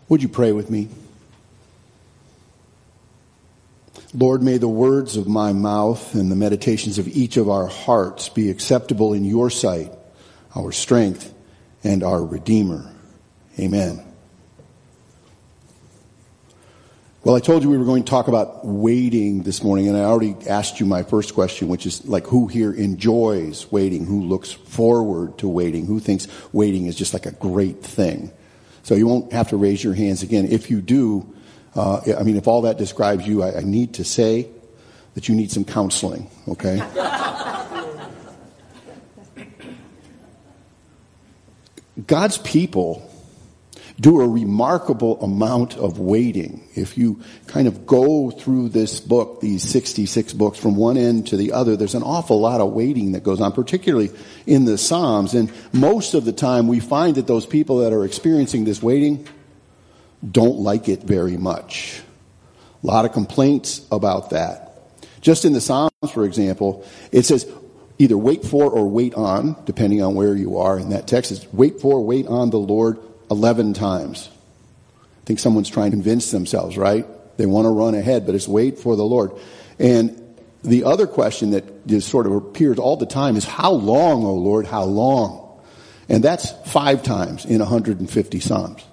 Would you pray with me? Lord, may the words of my mouth and the meditations of each of our hearts be acceptable in your sight, our strength and our Redeemer. Amen. Well, I told you we were going to talk about waiting this morning, and I already asked you my first question, which is like, who here enjoys waiting? Who looks forward to waiting? Who thinks waiting is just like a great thing? So you won't have to raise your hands again. If you do, if all that describes you, I need to say that you need some counseling, okay? God's people do a remarkable amount of waiting. If you kind of go through this book, these 66 books, from one end to the other, there's an awful lot of waiting that goes on, particularly in the Psalms. And most of the time we find that those people that are experiencing this waiting don't like it very much. A lot of complaints about that. Just in the Psalms, for example, it says either wait for or wait on, depending on where you are in that text. It's wait for, wait on the Lord 11 times. I think someone's trying to convince themselves, right? They want to run ahead, but it's wait for the Lord. And the other question that just sort of appears all the time is, how long, O Lord, how long? And that's 5 times in 150 Psalms.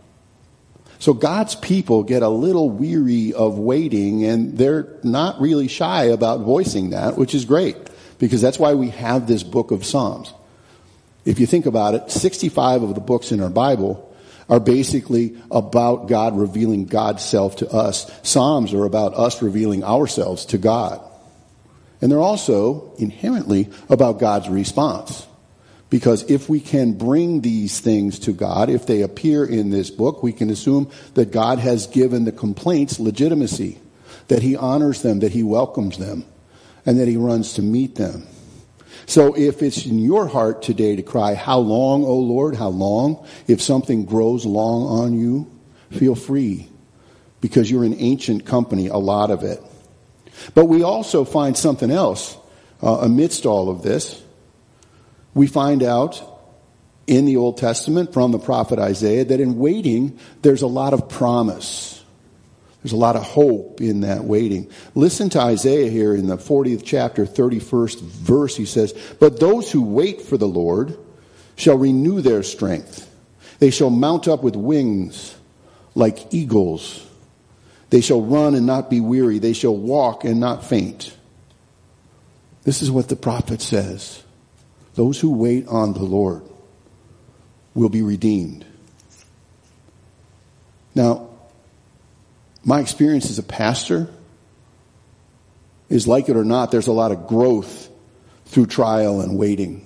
So God's people get a little weary of waiting, and they're not really shy about voicing that, which is great, because that's why we have this book of Psalms. If you think about it, 65 of the books in our Bible are basically about God revealing God's self to us. Psalms are about us revealing ourselves to God. And they're also inherently about God's response. Because if we can bring these things to God, if they appear in this book, we can assume that God has given the complaints legitimacy, that he honors them, that he welcomes them, and that he runs to meet them. So if it's in your heart today to cry, how long, O Lord, how long? If something grows long on you, feel free, because you're in ancient company, a lot of it. But we also find something else amidst all of this. We find out in the Old Testament from the prophet Isaiah that in waiting, there's a lot of promise. There's a lot of hope in that waiting. Listen to Isaiah here in the 40th chapter, 31st verse. He says, "But those who wait for the Lord shall renew their strength. They shall mount up with wings like eagles. They shall run and not be weary. They shall walk and not faint." This is what the prophet says. Those who wait on the Lord will be redeemed. Now, my experience as a pastor is, like it or not, there's a lot of growth through trial and waiting.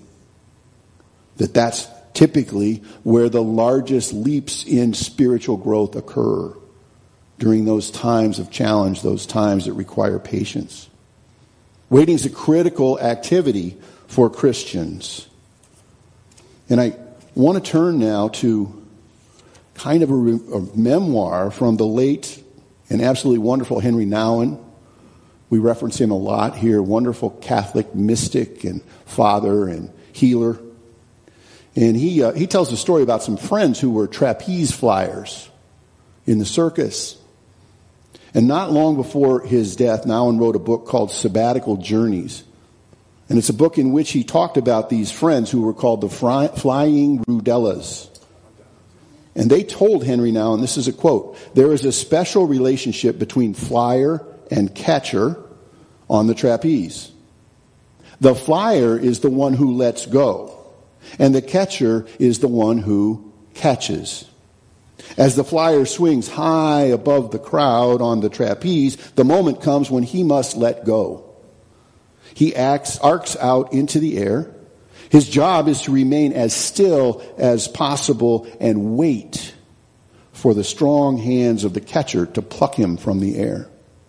That's typically where the largest leaps in spiritual growth occur, during those times of challenge, those times that require patience. Waiting is a critical activity for Christians. And I want to turn now to kind of a memoir from the late and absolutely wonderful Henry Nouwen. We reference him a lot here. Wonderful Catholic mystic and father and healer. And he tells a story about some friends who were trapeze flyers in the circus. And not long before his death, Nouwen wrote a book called Sabbatical Journeys. And it's a book in which he talked about these friends who were called the Flying Rudellas. And they told Henry Nouwen, this is a quote, "There is a special relationship between flyer and catcher on the trapeze. The flyer is the one who lets go, and the catcher is the one who catches. As the flyer swings high above the crowd on the trapeze, the moment comes when he must let go. He arcs out into the air. His job is to remain as still as possible and wait for the strong hands of the catcher to pluck him from the air."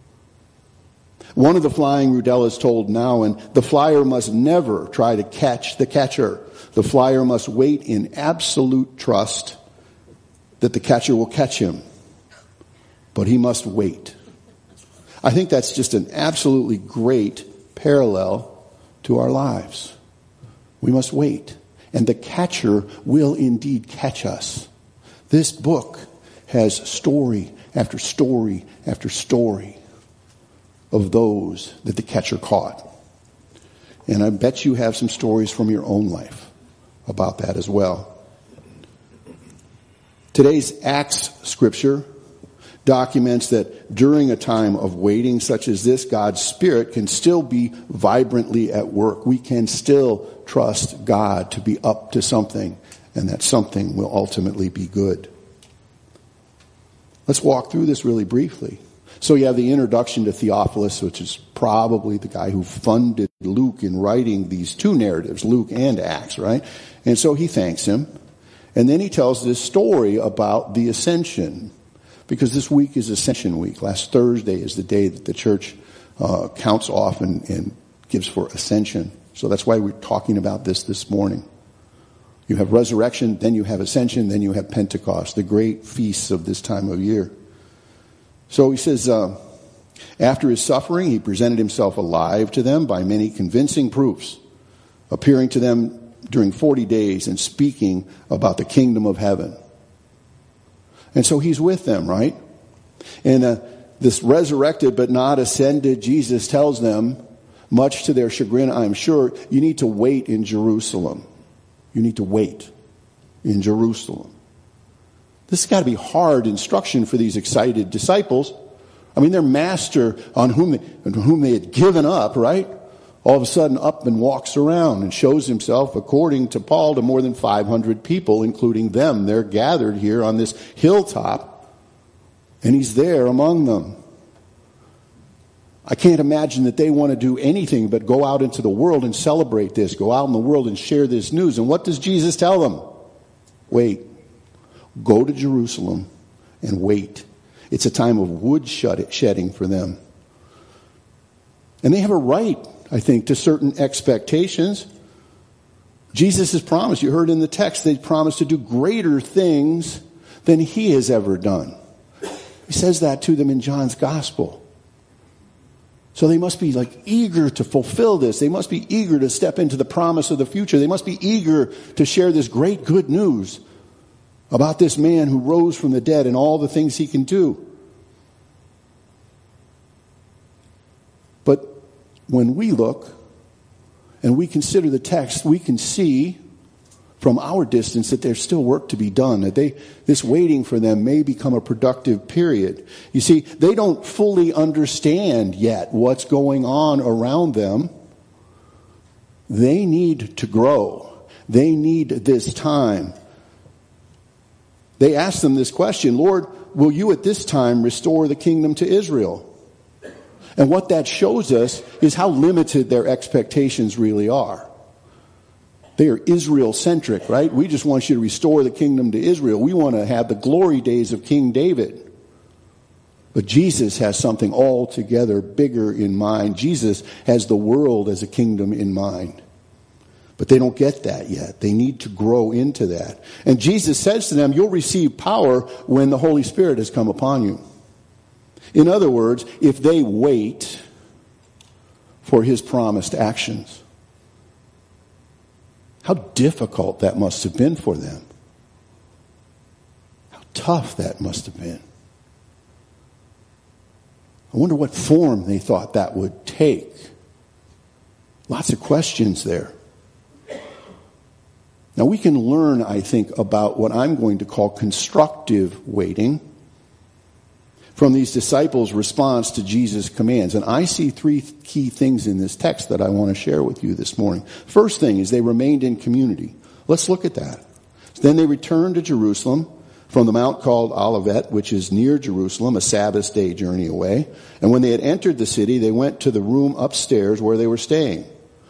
One of the Flying Rudellas told Nouwen, "The flyer must never try to catch the catcher. The flyer must wait in absolute trust that the catcher will catch him. But he must wait." I think that's just an absolutely great parallel to our lives. We must wait, and the catcher will indeed catch us. This book has story after story after story of those that the catcher caught. And I bet you have some stories from your own life about that as well. Today's Acts scripture documents that during a time of waiting such as this, God's Spirit can still be vibrantly at work. We can still trust God to be up to something, and that something will ultimately be good. Let's walk through this really briefly. So you have the introduction to Theophilus, which is probably the guy who funded Luke in writing these two narratives, Luke and Acts, right? And so he thanks him. And then he tells this story about the ascension, because this week is Ascension Week. Last Thursday is the day that the church counts off and gives for ascension. So that's why we're talking about this morning. You have resurrection, then you have ascension, then you have Pentecost, the great feasts of this time of year. So he says, after his suffering, he presented himself alive to them by many convincing proofs, appearing to them during 40 days and speaking about the kingdom of heaven. And so he's with them, right? And this resurrected but not ascended Jesus tells them, much to their chagrin, I'm sure, you need to wait in Jerusalem. You need to wait in Jerusalem. This has got to be hard instruction for these excited disciples. I mean, their master on whom they had given up, right? All of a sudden up and walks around and shows himself, according to Paul, to more than 500 people, including them. They're gathered here on this hilltop, and he's there among them. I can't imagine that they want to do anything but go out into the world and celebrate this, go out in the world and share this news. And what does Jesus tell them? Wait. Go to Jerusalem and wait. It's a time of wood shedding for them. And they have a right, I think, to certain expectations. Jesus has promised, you heard in the text, they promised to do greater things than he has ever done. He says that to them in John's gospel. So they must be eager to fulfill this. They must be eager to step into the promise of the future. They must be eager to share this great good news about this man who rose from the dead and all the things he can do. But when we look and we consider the text, we can see from our distance that there's still work to be done, that this waiting for them may become a productive period. You see, they don't fully understand yet what's going on around them. They need to grow. They need this time. They ask them this question, Lord, will you at this time restore the kingdom to Israel? And what that shows us is how limited their expectations really are. They are Israel-centric, right? We just want you to restore the kingdom to Israel. We want to have the glory days of King David. But Jesus has something altogether bigger in mind. Jesus has the world as a kingdom in mind. But they don't get that yet. They need to grow into that. And Jesus says to them, you'll receive power when the Holy Spirit has come upon you. In other words, if they wait for his promised actions. How difficult that must have been for them. How tough that must have been. I wonder what form they thought that would take. Lots of questions there. Now we can learn, I think, about what I'm going to call constructive waiting from these disciples' response to Jesus' commands. And I see three key things in this text that I want to share with you this morning. First thing is they remained in community. Let's look at that. Then they returned to Jerusalem from the mount called Olivet, which is near Jerusalem, a Sabbath day journey away. And when they had entered the city, they went to the room upstairs where they were staying.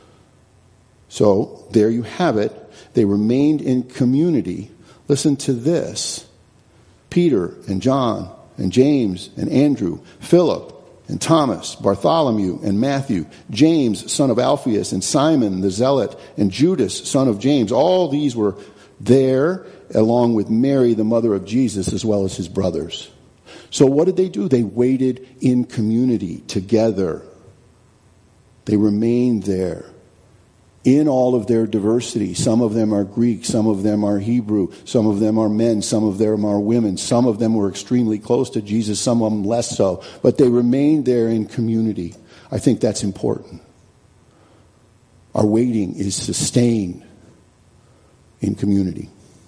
So there you have it. They remained in community. Listen to this. Peter and John and James and Andrew, Philip and Thomas, Bartholomew and Matthew, James, son of Alphaeus, and Simon the Zealot, and Judas, son of James. All these were there along with Mary, the mother of Jesus, as well as his brothers. So what did they do? They waited in community together. They remained there. in all of their diversity. Some of them are Greek, some of them are Hebrew, some of them are men, some of them are women, some of them were extremely close to Jesus, some of them less so, but they remained there in community. I think that's important. Our waiting is sustained in community.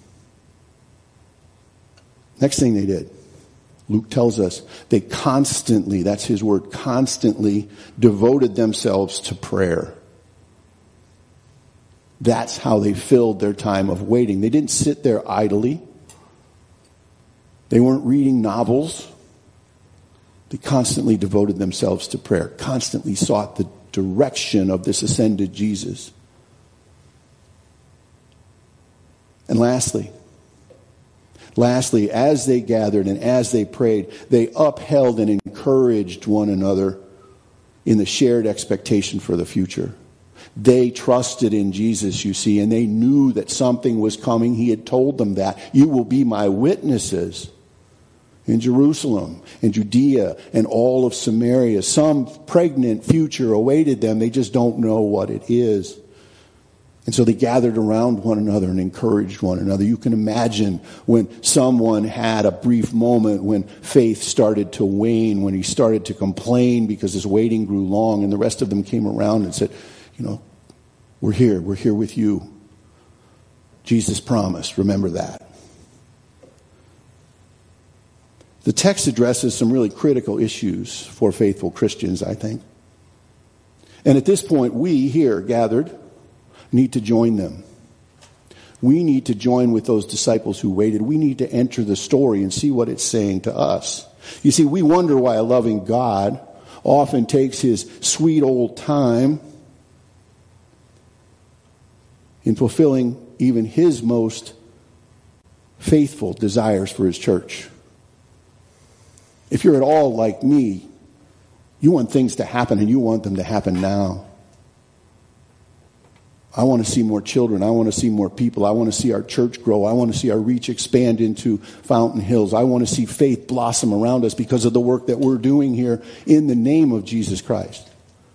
Next thing they did, Luke tells us, they constantly, that's his word, constantly devoted themselves to prayer. That's how they filled their time of waiting. They didn't sit there idly. They weren't reading novels. They constantly devoted themselves to prayer, constantly sought the direction of this ascended Jesus. And lastly, as they gathered and as they prayed, they upheld and encouraged one another in the shared expectation for the future. They trusted in Jesus, you see, and they knew that something was coming. He had told them that. You will be my witnesses in Jerusalem and Judea and all of Samaria. Some pregnant future awaited them. They just don't know what it is. And so they gathered around one another and encouraged one another. You can imagine when someone had a brief moment when faith started to wane, when he started to complain because his waiting grew long, and the rest of them came around and said, we're here with you. Jesus promised, remember that. The text addresses some really critical issues for faithful Christians, I think. And at this point, we here gathered need to join them. We need to join with those disciples who waited. We need to enter the story and see what it's saying to us. You see, we wonder why a loving God often takes his sweet old time in fulfilling even his most faithful desires for his church. If you're at all like me, you want things to happen and you want them to happen now. I want to see more children. I want to see more people. I want to see our church grow. I want to see our reach expand into Fountain Hills. I want to see faith blossom around us because of the work that we're doing here in the name of Jesus Christ.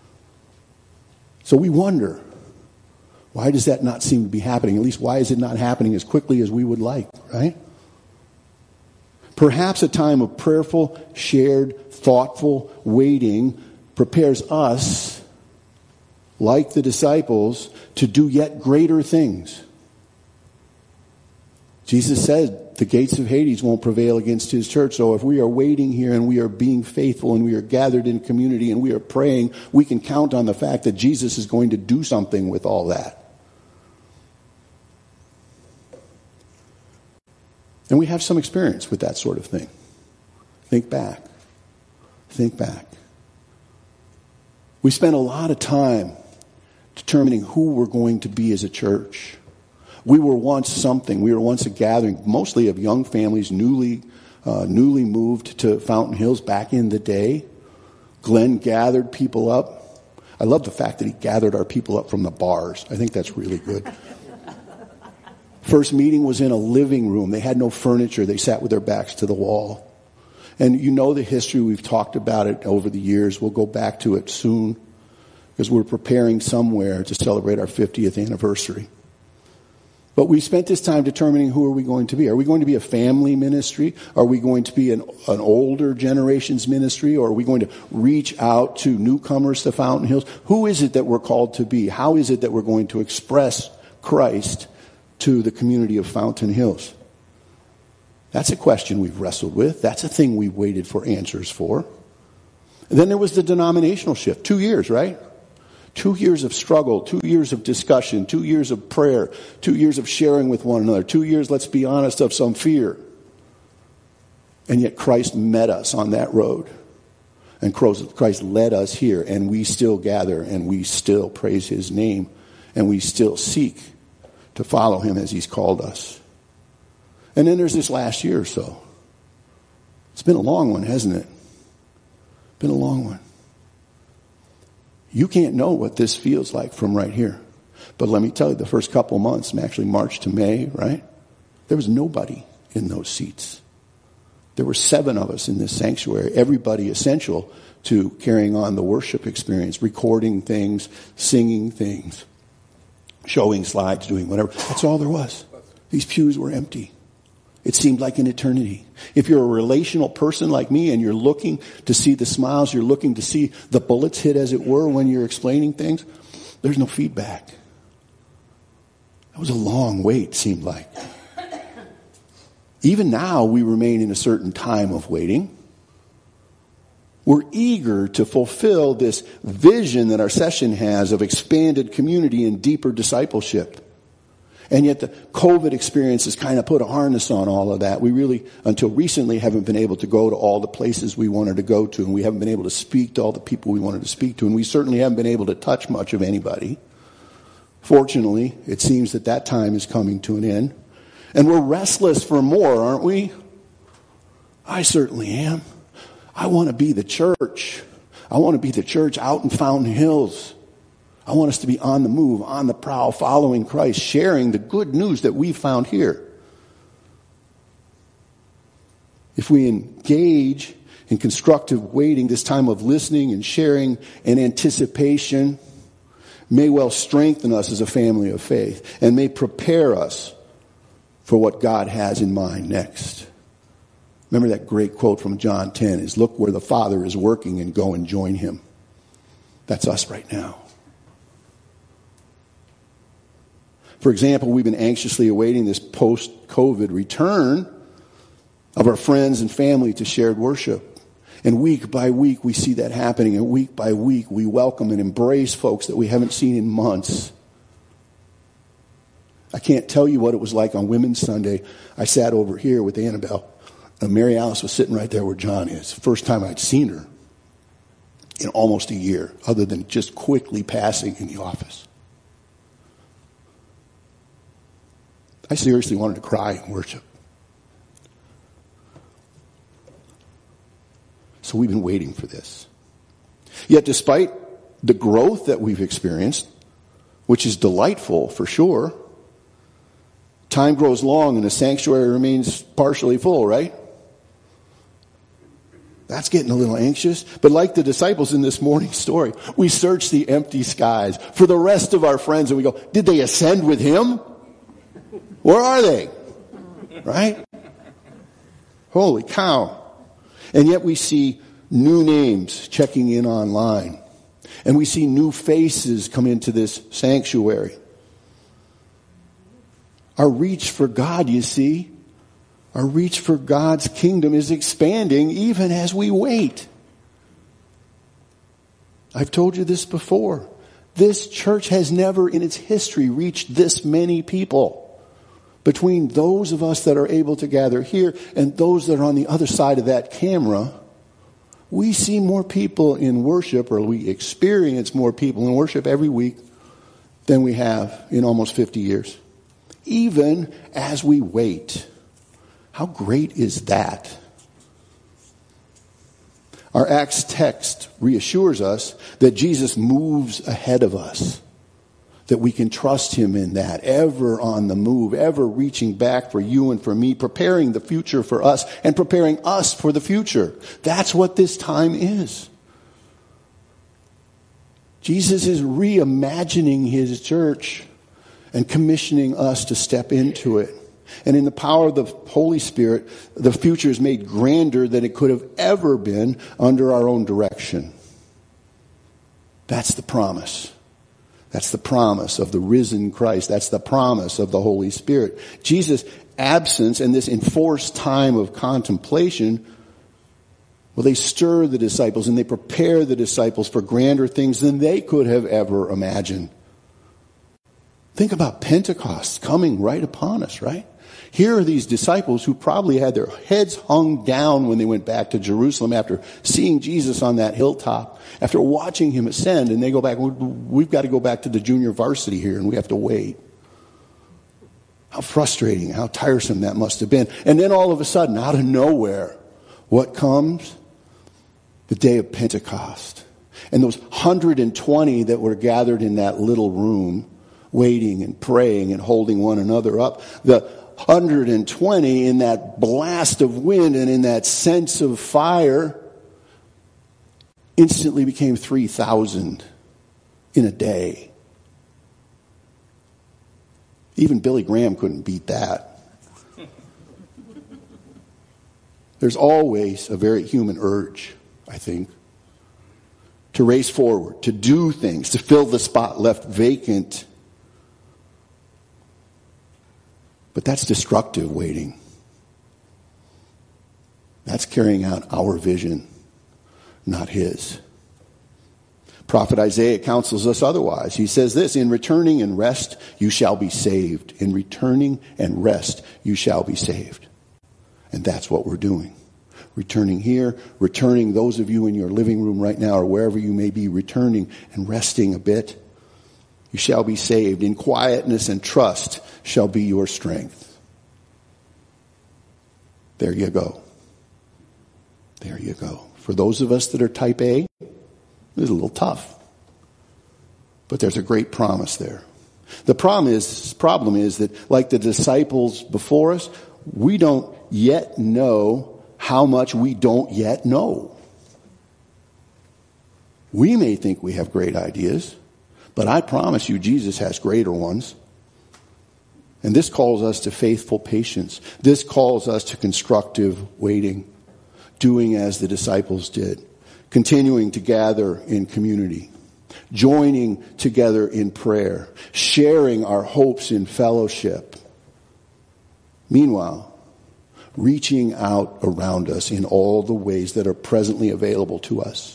So we wonder, why does that not seem to be happening? At least why is it not happening as quickly as we would like, right? Perhaps a time of prayerful, shared, thoughtful waiting prepares us, like the disciples, to do yet greater things. Jesus said the gates of Hades won't prevail against his church. So if we are waiting here and we are being faithful and we are gathered in community and we are praying, we can count on the fact that Jesus is going to do something with all that. And we have some experience with that sort of thing. Think back. We spent a lot of time determining who we're going to be as a church. We were once something. We were once a gathering, mostly of young families, newly moved to Fountain Hills back in the day. Glenn gathered people up. I love the fact that he gathered our people up from the bars. I think that's really good. First meeting was in a living room. They had no furniture. They sat with their backs to the wall. And you know the history. We've talked about it over the years. We'll go back to it soon because we're preparing somewhere to celebrate our 50th anniversary. But we spent this time determining who are we going to be. Are we going to be a family ministry? Are we going to be an older generation's ministry? Or are we going to reach out to newcomers to Fountain Hills? Who is it that we're called to be? How is it that we're going to express Christ to the community of Fountain Hills? That's a question we've wrestled with. That's a thing we've waited for answers for. And then there was the denominational shift. 2 years, right? 2 years of struggle, 2 years of discussion, 2 years of prayer, 2 years of sharing with one another, 2 years, let's be honest, of some fear. And yet Christ met us on that road. And Christ led us here, and we still gather, and we still praise his name, and we still seek to follow him as he's called us. And then there's this last year or so. It's been a long one, hasn't it? Been a long one. You can't know what this feels like from right here. But let me tell you, the first couple of months, actually March to May, right? There was nobody in those seats. There were 7 of us in this sanctuary, everybody essential to carrying on the worship experience, recording things, singing things. showing slides, doing whatever. That's all there was. These pews were empty. It seemed like an eternity. If you're a relational person like me and you're looking to see the smiles, you're looking to see the bullets hit, as it were, when you're explaining things, there's no feedback. That was a long wait, seemed like. Even now, we remain in a certain time of waiting. We're eager to fulfill this vision that our session has of expanded community and deeper discipleship. And yet the COVID experience has kind of put a harness on all of that. We really, until recently, haven't been able to go to all the places we wanted to go to. And we haven't been able to speak to all the people we wanted to speak to. And we certainly haven't been able to touch much of anybody. Fortunately, it seems that time is coming to an end. And we're restless for more, aren't we? I certainly am. I want to be the church. I want to be the church out in Fountain Hills. I want us to be on the move, on the prowl, following Christ, sharing the good news that we found here. If we engage in constructive waiting, this time of listening and sharing and anticipation may well strengthen us as a family of faith and may prepare us for what God has in mind next. Remember that great quote from John 10 is, look where the Father is working and go and join him. That's us right now. For example, we've been anxiously awaiting this post-COVID return of our friends and family to shared worship. And week by week we see that happening. And week by week we welcome and embrace folks that we haven't seen in months. I can't tell you what it was like on Women's Sunday. I sat over here with Annabelle. And Mary Alice was sitting right there where John is. First time I'd seen her in almost a year, other than just quickly passing in the office. I seriously wanted to cry in worship. So we've been waiting for this. Yet despite the growth that we've experienced, which is delightful for sure, time grows long and the sanctuary remains partially full, right? That's getting a little anxious. But like the disciples in this morning's story, we search the empty skies for the rest of our friends and we go, did they ascend with him? Where are they? Right? Holy cow. And yet we see new names checking in online. And we see new faces come into this sanctuary. Our reach for God, you see, our reach for God's kingdom is expanding even as we wait. I've told you this before. This church has never in its history reached this many people. Between those of us that are able to gather here and those that are on the other side of that camera, we see more people in worship, or we experience more people in worship every week than we have in almost 50 years. Even as we wait. How great is that? Our Acts text reassures us that Jesus moves ahead of us. That we can trust him in that, ever on the move, ever reaching back for you and for me, preparing the future for us and preparing us for the future. That's what this time is. Jesus is reimagining his church and commissioning us to step into it. And in the power of the Holy Spirit, the future is made grander than it could have ever been under our own direction. That's the promise. That's the promise of the risen Christ. That's the promise of the Holy Spirit. Jesus' absence and this enforced time of contemplation, well, they stir the disciples and they prepare the disciples for grander things than they could have ever imagined. Think about Pentecost coming right upon us, right? Here are these disciples who probably had their heads hung down when they went back to Jerusalem after seeing Jesus on that hilltop, after watching him ascend, and they go back, we've got to go back to the junior varsity here and we have to wait. How frustrating, how tiresome that must have been. And then all of a sudden, out of nowhere, what comes? The day of Pentecost. And those 120 that were gathered in that little room, waiting and praying and holding one another up, the 120 in that blast of wind and in that sense of fire instantly became 3,000 in a day. Even Billy Graham couldn't beat that. There's always a very human urge, I think, to race forward, to do things, to fill the spot left vacant. But that's destructive waiting. That's carrying out our vision, not his. Prophet Isaiah counsels us otherwise. He says this, in returning and rest, you shall be saved. In returning and rest, you shall be saved. And that's what we're doing. Returning here, returning those of you in your living room right now or wherever you may be, returning and resting a bit. You shall be saved. In quietness and trust shall be your strength. There you go. There you go. For those of us that are type A, it's a little tough. But there's a great promise there. The problem is that, like the disciples before us, we don't yet know how much we don't yet know. We may think we have great ideas, but I promise you Jesus has greater ones. And this calls us to faithful patience. This calls us to constructive waiting, doing as the disciples did. Continuing to gather in community, joining together in prayer, sharing our hopes in fellowship. Meanwhile, reaching out around us in all the ways that are presently available to us.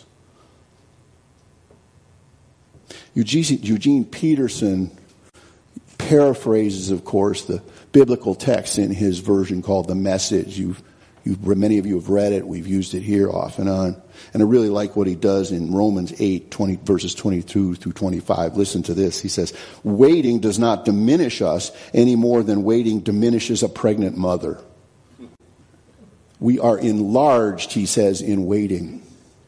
Eugene Peterson paraphrases, of course, the biblical text in his version called The Message. Many of you have read it. We've used it here off and on. And I really like what he does in Romans 8, verses 22 through 25. Listen to this. He says, waiting does not diminish us any more than waiting diminishes a pregnant mother. We are enlarged, he says, in waiting.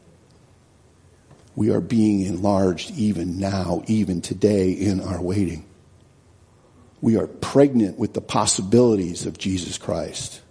We are being enlarged even now, even today in our waiting. We are pregnant with the possibilities of Jesus Christ.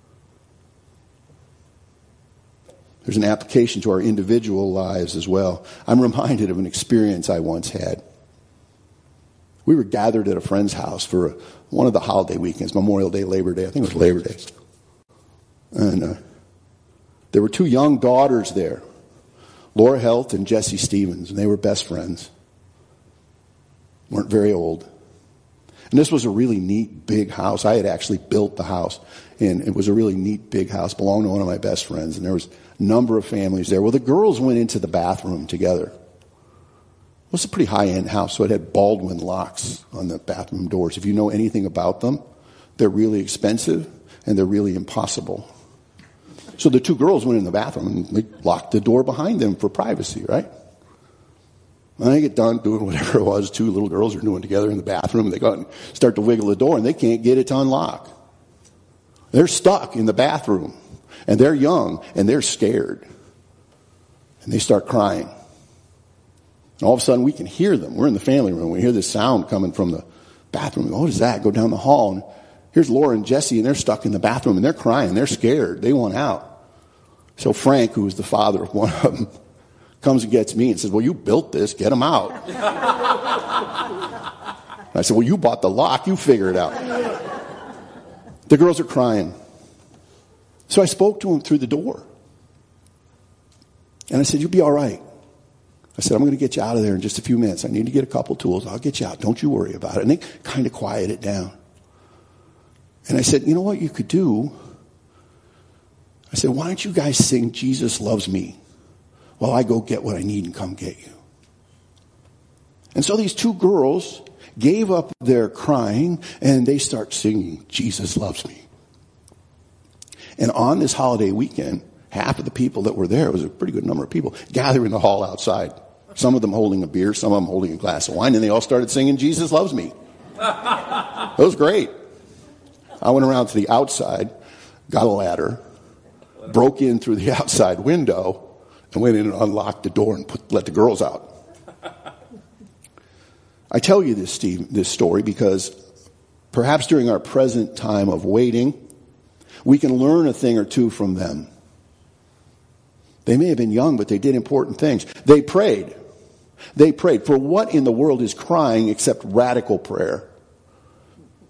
There's an application to our individual lives as well. I'm reminded of an experience I once had. We were gathered at a friend's house for one of the holiday weekends, Memorial Day, Labor Day. I think it was Labor Day. And there were two young daughters there, Laura Helt and Jessie Stevens, and they were best friends. Weren't very old. And this was a really neat, big house. I had actually built the house, and it was a really neat, big house, belonged to one of my best friends, and there was a number of families there. Well, the girls went into the bathroom together. It was a pretty high-end house, so it had Baldwin locks on the bathroom doors. If you know anything about them, they're really expensive, and they're really impossible. So the two girls went in the bathroom, and they locked the door behind them for privacy, right? When they get done doing whatever it was two little girls are doing together in the bathroom, they go and start to wiggle the door, and they can't get it to unlock. They're stuck in the bathroom, and they're young, and they're scared. And they start crying. And all of a sudden, we can hear them. We're in the family room. We hear this sound coming from the bathroom. What is that? Go down the hall, and here's Laura and Jessie, and they're stuck in the bathroom, and they're crying. They're scared. They want out. So Frank, who was the father of one of them, comes and gets me and says, well, you built this. Get them out. I said, well, you bought the lock. You figure it out. The girls are crying. So I spoke to them through the door. And I said, you'll be all right. I said, I'm going to get you out of there in just a few minutes. I need to get a couple tools. I'll get you out. Don't you worry about it. And they kind of quieted it down. And I said, you know what you could do? I said, why don't you guys sing Jesus Loves Me while I go get what I need and come get you? And so these two girls gave up their crying and they start singing Jesus Loves Me. And on this holiday weekend, half of the people that were there, it was a pretty good number of people, gathered in the hall outside. Some of them holding a beer, some of them holding a glass of wine, and they all started singing Jesus Loves Me. It was great. I went around to the outside, got a ladder, broke in through the outside window, and went in and unlocked the door and let the girls out. I tell you this story because perhaps during our present time of waiting, we can learn a thing or two from them. They may have been young, but they did important things. They prayed. They prayed. For what in the world is crying except radical prayer?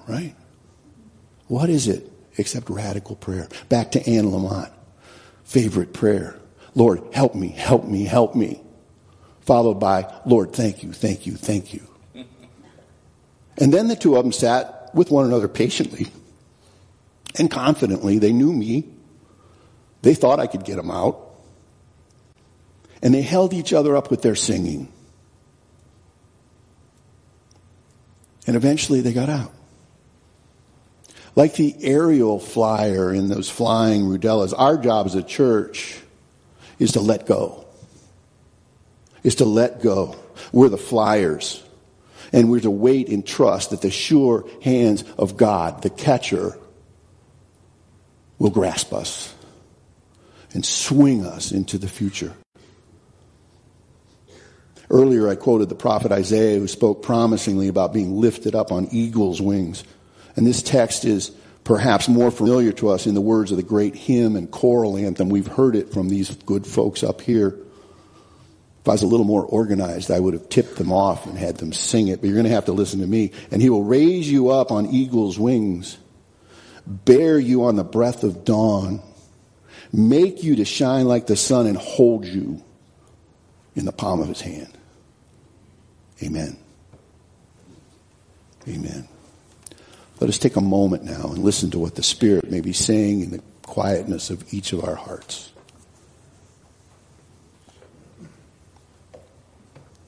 right? What is it except radical prayer? Back to Anne Lamott. Favorite prayer. Lord, help me, help me, help me. Followed by, Lord, thank you, thank you, thank you. And then the two of them sat with one another patiently and confidently. They knew me. They thought I could get them out. And they held each other up with their singing. And eventually they got out. Like the aerial flyer in those flying rudellas, our job as a church is to let go. Is to let go. We're the flyers. And we're to wait and trust that the sure hands of God, the catcher, will grasp us and swing us into the future. Earlier I quoted the prophet Isaiah, who spoke promisingly about being lifted up on eagle's wings. And this text is perhaps more familiar to us in the words of the great hymn and choral anthem. We've heard it from these good folks up here. If I was a little more organized, I would have tipped them off and had them sing it. But you're going to have to listen to me. And he will raise you up on eagle's wings, bear you on the breath of dawn, make you to shine like the sun, and hold you in the palm of his hand. Amen. Amen. Let us take a moment now and listen to what the Spirit may be saying in the quietness of each of our hearts.